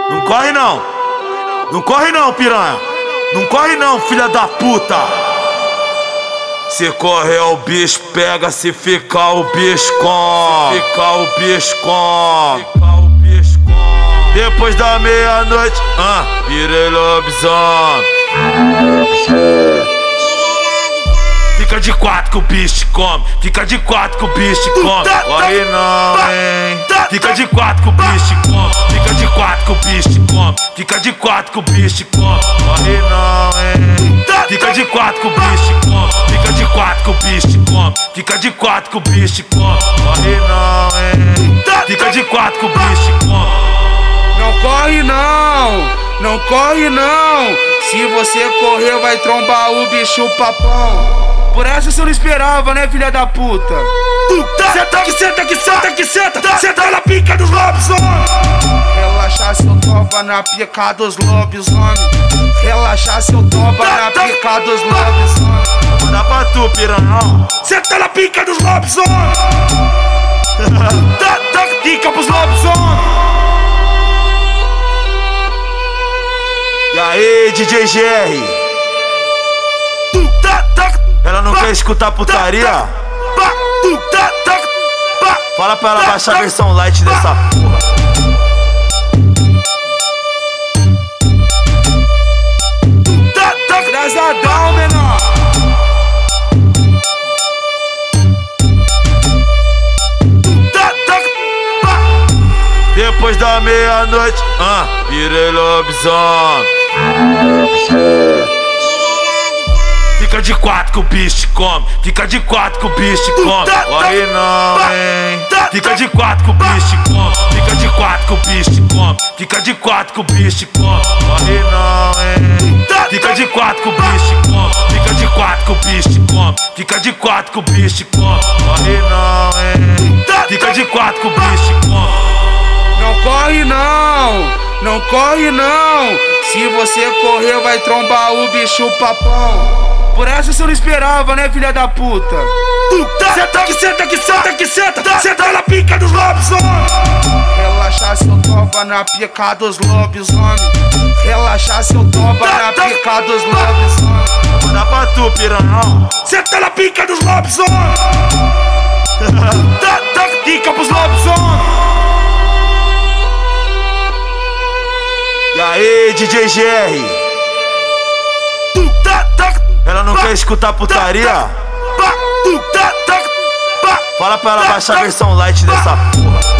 Não corre não. Não corre não, piranha. Não corre não, filha da puta. Se correr o bicho pega, se ficar o bicho come. Se ficar o bicho come. Depois da meia-noite, virei lobisomem. Fica de quatro que o bicho come. Fica de quatro que o bicho come. Corre não, hein. Fica de quatro que o bicho come. Fica de quatro que o bicho come. Fica de quatro que o bicho come. Corre não, hein. Fica de quatro que o bicho come. Fica de quatro que o bicho come. Fica de quatro que o bicho come. Corre não, hein. Fica de quatro que o bicho come. Não corre não, não corre não. Se você correr vai trombar o bicho papão. Por essa você não esperava, né, filha da puta? Senta que senta que senta que senta. Senta na pica dos lobisomens. Relaxar seu toba na pica dos lobisomens. Relaxar seu toba na pica dos lobisomens. Vou dar pra tu, piranha. Senta na pica dos lobisomens. Dá pica pros lobisomens. E aí, DJ GR? Ela não quer escutar putaria? Fala pra ela baixar a versão light dessa porra. Engraçadão, menor. Depois da meia-noite, virei lobisomem. Fica de quatro que o bicho come. Fica de quatro que o bicho come. Corre não, hein. Fica de quatro que o bicho come. Fica de quatro que o bicho come. Fica de quatro que o bicho come. Corre não, hein. Fica de quatro que o bicho come. Fica de quatro que o bicho come. Fica de quatro que o bicho come. Corre não, hein. Fica de quatro que o bicho come. Não corre não, não corre não. Se você correr vai trombar o bicho papão. Por essa você não esperava, né, filha da puta? Senta que senta que senta que senta. Senta na pica dos lobisomens. Relaxar seu toba na pica dos lobisomens. Relaxar seu toba na pica dos lobisomens. Vou dar pra tu, piranha. Senta na pica dos lobisomens. Dá pica pros lobisomens. E aí, DJ GR? Ela não quer escutar putaria? Fala pra ela baixar a versão light dessa porra.